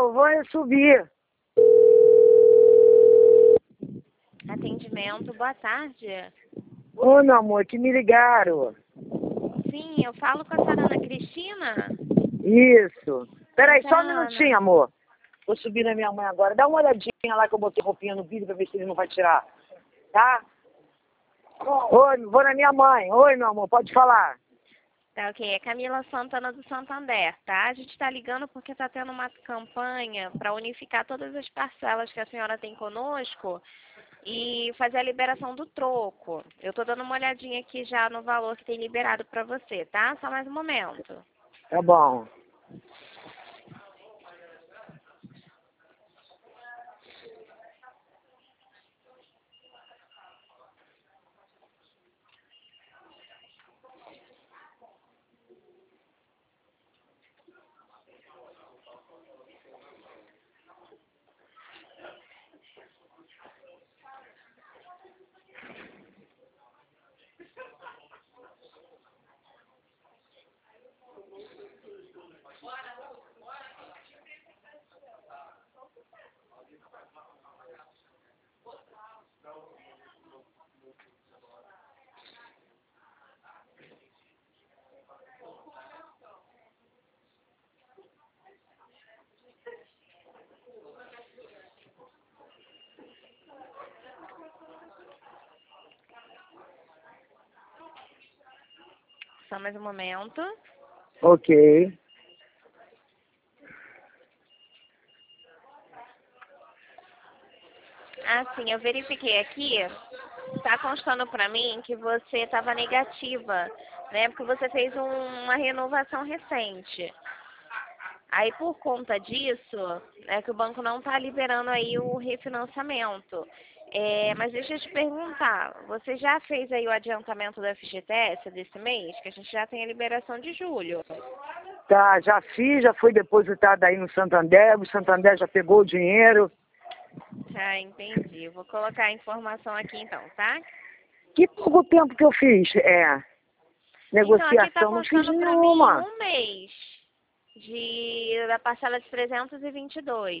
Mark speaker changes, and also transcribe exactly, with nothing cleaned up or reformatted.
Speaker 1: Não, vou subir.
Speaker 2: Atendimento, boa tarde.
Speaker 1: Ô, meu amor, que me ligaram.
Speaker 2: Sim, eu falo com a senhora Ana Cristina.
Speaker 1: Isso. Peraí, só um
Speaker 2: Ana.
Speaker 1: minutinho, amor. Vou subir na minha mãe agora. Dá uma olhadinha lá que eu botei roupinha no vídeo pra ver se ele não vai tirar. Tá? Oi, vou na minha mãe. Oi, meu amor, pode falar.
Speaker 2: Tá, ok. É Camila Santana do Santander, tá? A gente tá ligando porque tá tendo uma campanha para unificar todas as parcelas que a senhora tem conosco e fazer a liberação do troco. Eu tô dando uma olhadinha aqui já no valor que tem liberado para você, tá? Só mais um momento.
Speaker 1: Tá bom.
Speaker 2: Só mais um momento.
Speaker 1: Ok.
Speaker 2: Ah, sim, eu verifiquei aqui. Tá constando para mim que você estava negativa, né? Porque você fez um- uma renovação recente. Aí, por conta disso, é que o banco não está liberando aí o refinanciamento. É, mas deixa eu te perguntar, você já fez aí o adiantamento do F G T S desse mês? Que a gente já tem a liberação de julho.
Speaker 1: Tá, já fiz, já foi depositado aí no Santander. O Santander já pegou o dinheiro.
Speaker 2: Ah, entendi. Eu vou colocar a informação aqui então, tá?
Speaker 1: Que pouco tempo que eu fiz, é.
Speaker 2: Então, aqui tá
Speaker 1: Negociação não fiz
Speaker 2: constando para mim
Speaker 1: nenhuma.
Speaker 2: um mês de, da parcela de trezentos e vinte e dois.